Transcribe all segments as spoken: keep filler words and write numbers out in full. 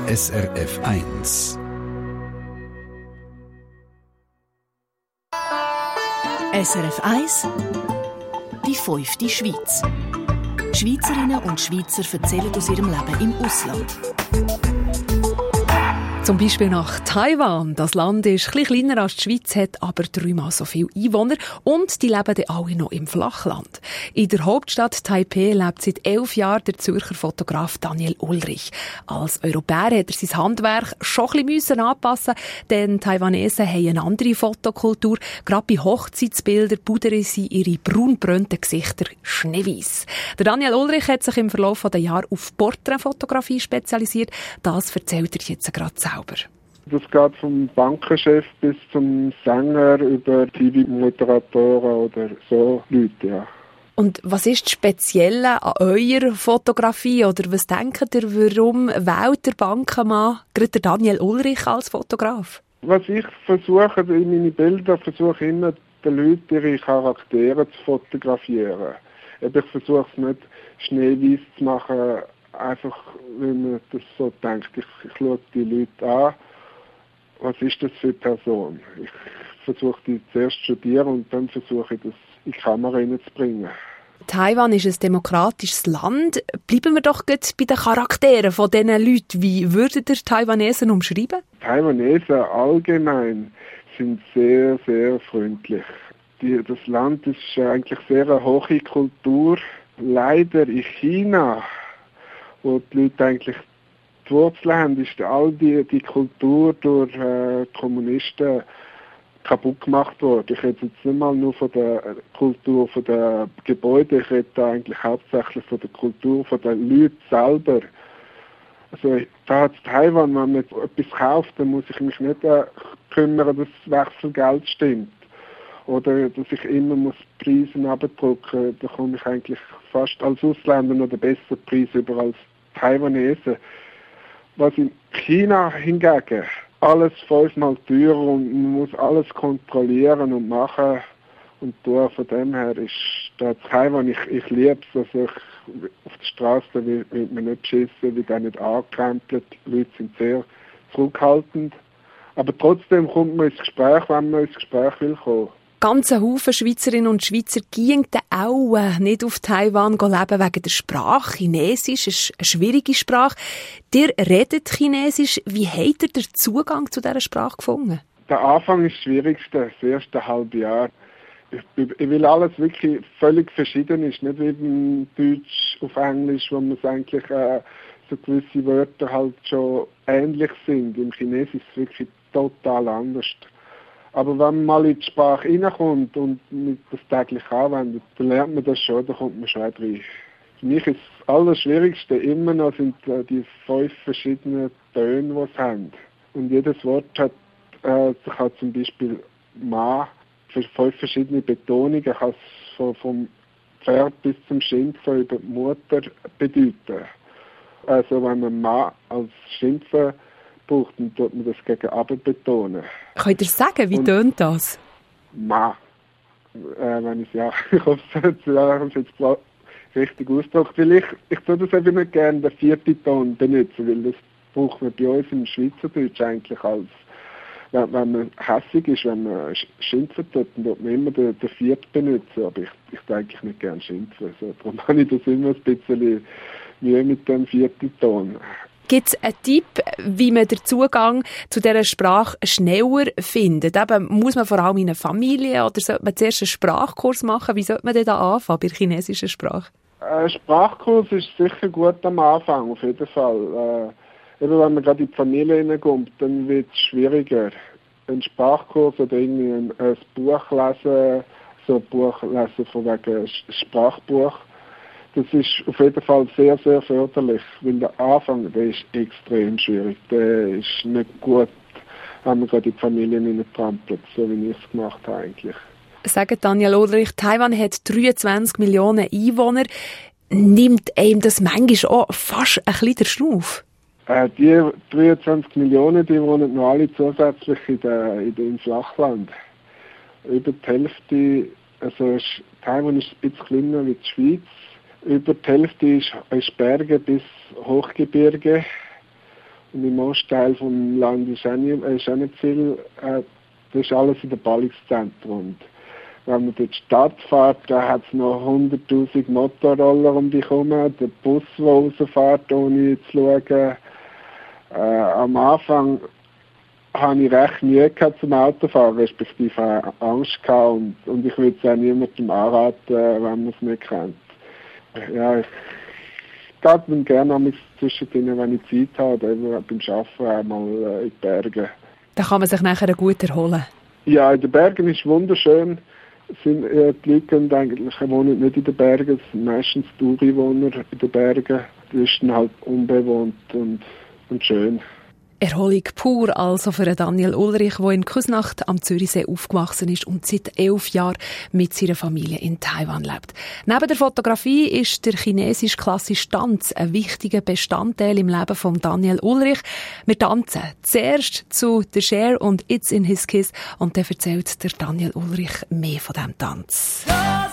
S R F eins. S R F eins, die fünfte Schweiz. Schweizerinnen und Schweizer erzählen aus ihrem Leben im Ausland. Zum Beispiel nach Taiwan. Das Land ist etwas kleiner als die Schweiz, hat aber dreimal so viele Einwohner und die leben dann alle noch im Flachland. In der Hauptstadt Taipei lebt seit elf Jahren der Zürcher Fotograf Daniel Ulrich. Als Europäer hat er sein Handwerk schon ein bisschen anpassen müssen, denn Taiwanesen haben eine andere Fotokultur. Gerade bei Hochzeitsbildern pudern sie ihre braunbrönten Gesichter schneeweiss. Der Daniel Ulrich hat sich im Verlauf der Jahre auf Porträtfotografie spezialisiert. Das erzählt er jetzt gerade selber. Das geht vom Bankenchef bis zum Sänger über T V-Moderatoren oder so Leute, ja. Und was ist das Spezielle an eurer Fotografie? Oder was denkt ihr, warum wählt der Bankenmann gerade der Daniel Ulrich als Fotograf? Was ich versuche, in meinen Bildern versuche ich immer, den Leuten ihre Charaktere zu fotografieren. Ich versuche es nicht schneeweiß zu machen, einfach, wenn man das so denkt. Ich, ich schaue die Leute an, was ist das für eine Person? Ich versuche die zuerst zu studieren und dann versuche ich das in die Kamera reinzubringen. Taiwan ist ein demokratisches Land. Bleiben wir doch gut bei den Charakteren von diesen Leuten. Wie würdet ihr Taiwanesen umschreiben? Taiwanesen allgemein sind sehr, sehr freundlich. Die, das Land ist eigentlich sehr eine hohe Kultur. Leider in China, wo die Leute eigentlich die Wurzeln haben, ist all die, die Kultur durch äh, Kommunisten kaputt gemacht worden. Ich rede jetzt nicht mal nur von der Kultur von der Gebäude, ich rede da eigentlich hauptsächlich von der Kultur von den Leuten selber. Also da in Taiwan, wenn man etwas kauft, dann muss ich mich nicht äh, kümmern, dass das Wechselgeld stimmt. Oder dass ich immer muss Preise abdrücken muss. Da komme ich eigentlich fast als Ausländer noch den besseren Preis über als Taiwanesen. Was in China hingegen alles fünfmal teurer und man muss alles kontrollieren und machen und tun. Von dem her ist da Taiwan, ich, ich liebe es, also ich, auf der Straße wird, wird man nicht beschissen, wird auch nicht angekrempelt, die Leute sind sehr zurückhaltend. Aber trotzdem kommt man ins Gespräch, wenn man ins Gespräch will kommen. Ganze Haufen Schweizerinnen und Schweizer gingen auch nicht auf Taiwan leben wegen der Sprache. Chinesisch ist eine schwierige Sprache. Ihr redet Chinesisch. Wie habt ihr den Zugang zu dieser Sprache gefunden? Der Anfang ist das Schwierigste, das erste halbe Jahr. Ich, ich will alles wirklich völlig verschieden ist. Nicht wie beim Deutsch auf Englisch, wo man eigentlich äh, so gewisse Wörter halt schon ähnlich sind. Im Chinesisch ist es wirklich total anders. Aber wenn man mal in die Sprache reinkommt und das täglich anwendet, dann lernt man das schon, dann kommt man schon rein. Für mich ist das Allerschwierigste immer noch sind die fünf verschiedenen Töne, die es haben. Und jedes Wort hat, äh, ich habe zum Beispiel Ma für fünf verschiedene Betonungen, kann es von, vom Pferd bis zum Schimpfen über die Mutter bedeuten. Also wenn man Ma als Schimpfen braucht, dann tut man das gegen Abend betonen. Könnt ihr sagen, wie tönt das? Ma. Äh, wenn ich ja, ich hoffe, es ist jetzt richtig ausgedrückt, weil ich, ich tue das eben nicht gerne den vierten Ton benutzen, weil das braucht man bei uns im Schweizerdeutsch eigentlich als, wenn, wenn man hässig ist, wenn man schimpfen tut, dann tut man immer den, den vierten benutzen, aber ich, ich tue eigentlich nicht gerne schimpfen, also, darum habe ich das immer ein bisschen Mühe mit dem vierten Ton. Gibt es einen Tipp, wie man den Zugang zu dieser Sprache schneller findet? Eben, muss man vor allem in einer Familie oder sollte man zuerst einen Sprachkurs machen? Wie sollte man denn da anfangen bei der chinesischen Sprache? Ein Sprachkurs ist sicher gut am Anfang, auf jeden Fall. Äh, eben wenn man gerade in die Familie hineinkommt, dann wird es schwieriger. Ein Sprachkurs oder irgendwie ein, ein Buch lesen, so ein Buch lesen von wegen Sprachbuch. Das ist auf jeden Fall sehr, sehr förderlich, weil der Anfang, der ist extrem schwierig. Der ist nicht gut, wenn man gerade in die Familien hineintrampelt, so wie ich es gemacht habe eigentlich. Sagt Daniel Ulrich, Taiwan hat dreiundzwanzig Millionen Einwohner. Nimmt einem das manchmal auch fast ein bisschen der Schnuff? Äh, die dreiundzwanzig Millionen, die wohnen noch alle zusätzlich in der, in der, im Flachland. Über die Hälfte, also Taiwan ist ein bisschen kleiner wie die Schweiz. Über die Hälfte ist, ist Berge bis Hochgebirge Und im Ostteil vom Land ist auch nicht, ist auch nicht viel, äh, das ist alles in der Ballungszentrum. Und wenn man durch die Stadt fährt, da hat es noch hunderttausend Motorroller um dich herum, der Bus, der rausfährt, ohne zu schauen. Äh, am Anfang hatte ich recht Mühe gehabt zum Autofahren, respektive Angst gehabt, und, und ich würde es auch niemandem anraten, wenn man es nicht kennt. Ja, ich gehe gerne zwischendrin, wenn ich Zeit habe, oder beim Arbeiten auch mal in die Berge. Da kann man sich nachher gut erholen. Ja, in den Bergen ist es wunderschön. Sind, äh, die Leute können eigentlich wohnen nicht in den Bergen, es sind meistens die Ureinwohner in den Bergen. Das ist dann halt unbewohnt und, und schön. Erholung pur also für Daniel Ulrich, der in Küsnacht am Zürichsee aufgewachsen ist und seit elf Jahren mit seiner Familie in Taiwan lebt. Neben der Fotografie ist der chinesisch-klassische Tanz ein wichtiger Bestandteil im Leben von Daniel Ulrich. Wir tanzen zuerst zu The Cher und It's in His Kiss, und dann erzählt der Daniel Ulrich mehr von diesem Tanz.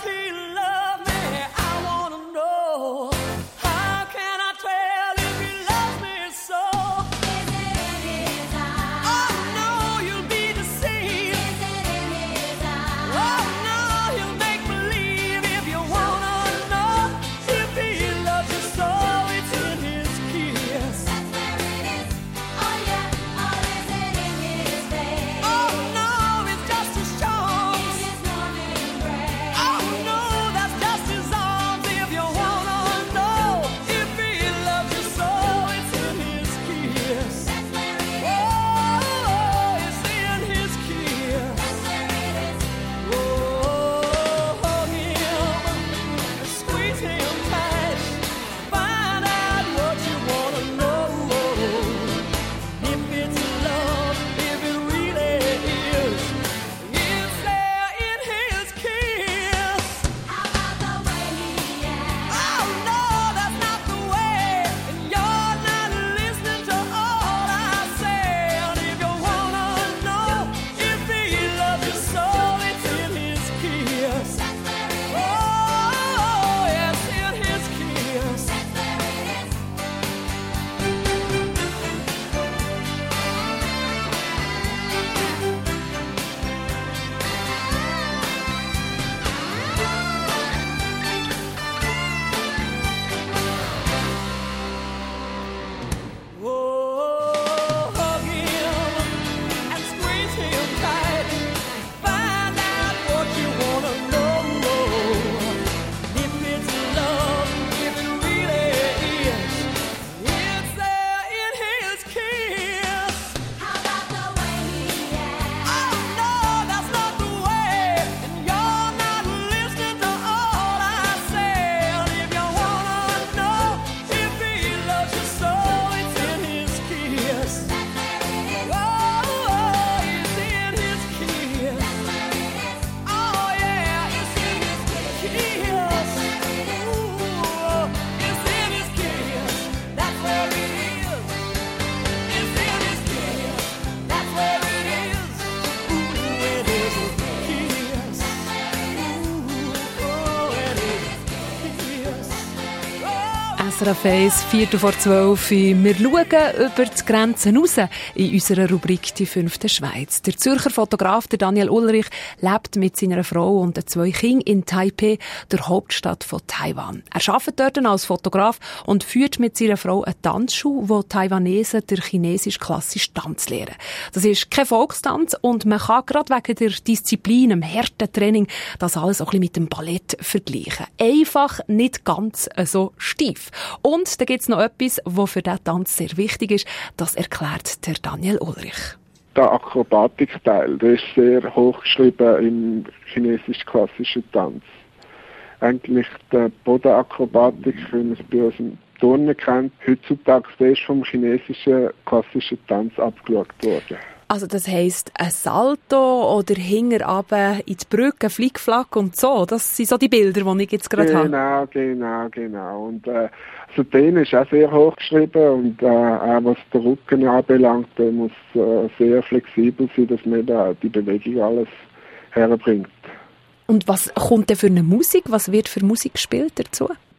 S R F eins, Viertel vor zwölf. Wir schauen über die Grenzen raus in unserer Rubrik «Die fünfte Schweiz». Der Zürcher Fotograf der Daniel Ulrich lebt mit seiner Frau und den zwei Kindern in Taipei, der Hauptstadt von Taiwan. Er arbeitet dort als Fotograf und führt mit seiner Frau eine Tanzschule, wo Taiwanesen der chinesisch-klassischen Tanz lehren. Das ist kein Volkstanz und man kann gerade wegen der Disziplin, dem harten Training, das alles auch ein bisschen mit dem Ballett vergleichen. Einfach nicht ganz so steif. Und da gibt es noch etwas, was für diesen Tanz sehr wichtig ist. Das erklärt der Daniel Ulrich. Der Akrobatikteil, der ist sehr hochgeschrieben im chinesisch-klassischen Tanz. Eigentlich die Bodenakrobatik, wie man es bei uns im Turnen kennt, heutzutage der ist vom chinesischen klassischen Tanz abgeschaut worden. Also das heisst, ein Salto oder hinterher in die Brücke, Flickflack und so, das sind so die Bilder, die ich jetzt gerade genau, habe. Genau, genau, genau. Und äh, also den ist auch sehr hochgeschrieben und äh, auch was den Rücken anbelangt, der muss äh, sehr flexibel sein, dass man da die Bewegung alles herbringt. Und was kommt denn für eine Musik? Was wird für Musik gespielt dazu?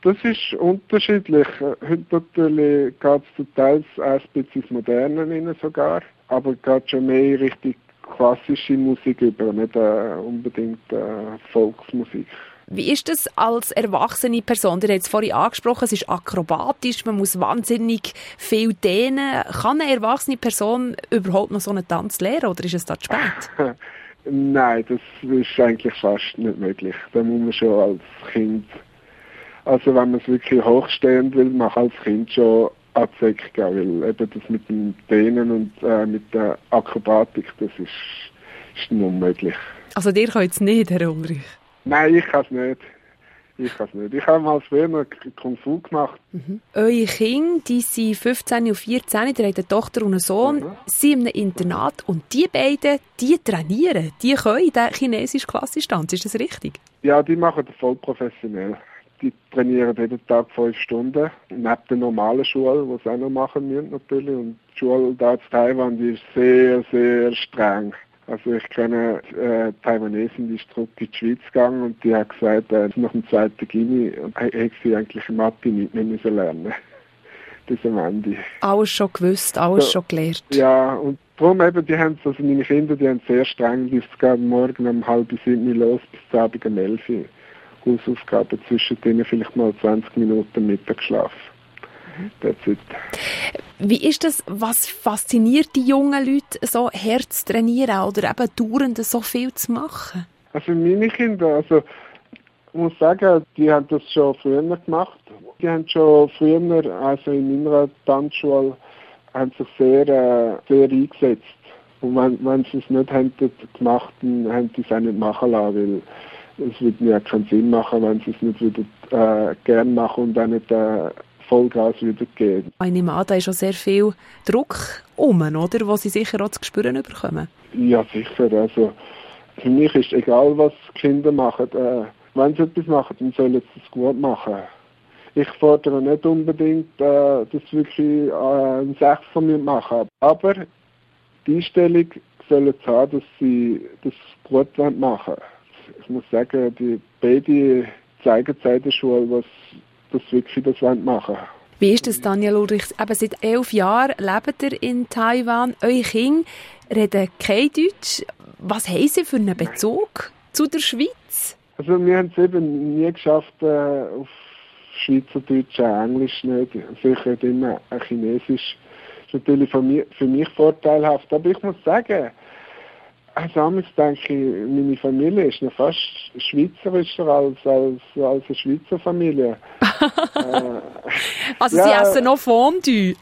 Das ist unterschiedlich. Heute natürlich geht es zum Teil ein bisschen ins Moderne rein sogar, aber geht schon mehr in Richtung klassische Musik über, nicht äh, unbedingt äh, Volksmusik. Wie ist das als erwachsene Person? Ihr habt es vorhin angesprochen, es ist akrobatisch, man muss wahnsinnig viel dehnen. Kann eine erwachsene Person überhaupt noch so einen Tanz lernen oder ist es da zu spät? Nein, das ist eigentlich fast nicht möglich. Da muss man schon als Kind, also wenn man es wirklich hochstehend will, machen als Kind schon an die Säcke gehen, weil eben das mit dem Dehnen und äh, mit der Akrobatik, das ist, ist unmöglich. Also dir könnt es nicht, Herr Ulrich? Nein, ich kann es nicht. Ich kann es nicht. Ich habe mal früher Kung Fu gemacht. Mhm. Eure Kinder, die sind fünfzehn und vierzehn, ihr habt eine Tochter und einen Sohn, mhm. sind in einem Internat und die beiden, die trainieren, die können den chinesischen Klassentanz. Ist das richtig? Ja, die machen das voll professionell. Die trainieren jeden Tag fünf Stunden, neben der normalen Schule, die sie auch noch machen müssen natürlich. Und die Schule da in Taiwan, die ist sehr, sehr streng. Also ich kenne äh, Taiwanesin, die ist zurück in die Schweiz gegangen und die hat gesagt, äh, nach dem zweiten Gymi hätte sie eigentlich Mathe nicht mehr müssen lernen. Bis am Ende. Alles schon gewusst, alles so, schon gelernt. Ja, und darum eben, die haben, also meine Kinder, die haben sehr streng, die gehen morgen um halb sieben los bis zum Abend um elf Uhr. Hausaufgaben, zwischen denen vielleicht mal zwanzig Minuten Mittagsschlaf. Mhm. Wie ist das, was fasziniert die jungen Leute, so hart zu trainieren oder eben dauernd so viel zu machen? Also meine Kinder, also ich muss sagen, die haben das schon früher gemacht. Die haben schon früher, also in meiner Tanzschule, haben sich sehr, äh, sehr eingesetzt. Und wenn, wenn sie es nicht hätten gemacht, dann haben sie es auch nicht machen lassen, weil es würde mir keinen Sinn machen, wenn sie es nicht wieder äh, gerne machen und auch nicht äh, Vollgas wieder geben. Ich nehme an, da ist schon sehr viel Druck um, oder? Wo sie sicher auch zu spüren bekommen. Ja, sicher. Also, für mich ist egal, was die Kinder machen. Äh, wenn sie etwas machen, dann sollen sie es gut machen. Ich fordere nicht unbedingt, äh, dass sie wirklich äh, ein Sechs von mir machen. Aber die Einstellung sollen sie haben, dass sie das gut machen wollen. Ich muss sagen, die beide zeigen in der Schule, was das wirklich das machen wollen. Wie ist das, Daniel Ulrich? Eben seit elf Jahren lebt ihr in Taiwan. Eure Kinder reden kein Deutsch. Was haben sie für einen Bezug zu der Schweiz? Also wir haben es eben nie geschafft, äh, auf Schweizerdeutsch, Englisch nicht. Sicher immer Chinesisch. Das ist natürlich für mich, für mich vorteilhaft. Aber ich muss sagen, also damals denke ich, meine Familie ist noch fast schweizerischer als, als, als eine Schweizer Familie. äh, also ja, sie essen noch Fondue?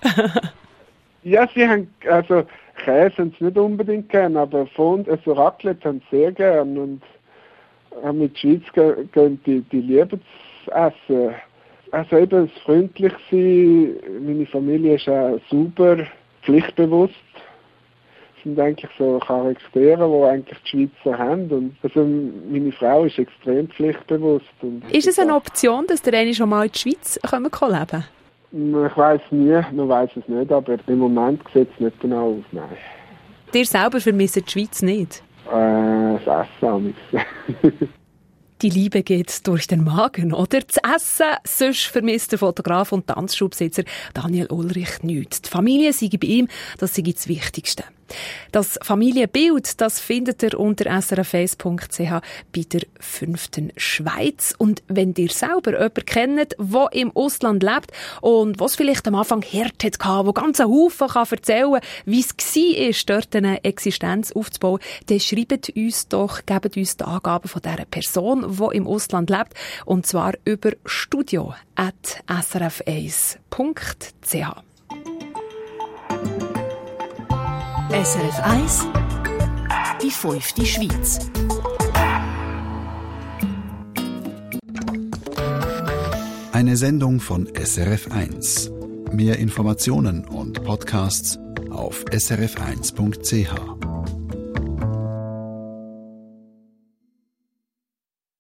Ja, sie haben, also Käse haben sie nicht unbedingt gern, aber Fondue, also Raclette haben sie sehr gern. Und äh, mit Schweiz gehen die, die lieben zu essen. Also eben das freundlich sein, meine Familie ist auch super pflichtbewusst. Das sind eigentlich so Charaktere, die eigentlich die Schweizer haben. Und also meine Frau ist extrem pflichtbewusst. Und ist es eine Option, dass der eine schon mal in die Schweiz leben kann? Ich weiss nie, man weiss es nicht, aber im Moment sieht es nicht genau aus, nein. Dir selber vermisst die Schweiz nicht? Äh, das Essen. Die Liebe geht durch den Magen, oder? Das Essen, sonst vermisst der Fotograf und Tanzschulbesitzer Daniel Ulrich nichts. Die Familie sei bei ihm, das sei das Wichtigste. Das Familienbild, das findet ihr unter s r f eins punkt c h bei der fünften Schweiz. Und wenn ihr selber jemanden kennt, der im Ausland lebt und was vielleicht am Anfang hart hatte, der ganz einen Haufen kann erzählen kann, wie es war, dort eine Existenz aufzubauen, dann schreibt uns doch, gebt uns die Angaben von dieser Person, die im Ausland lebt, und zwar über studio at s r f eins punkt c h. S R F eins, die fünfte Schweiz. Eine Sendung von S R F eins. Mehr Informationen und Podcasts auf s r f eins punkt c h.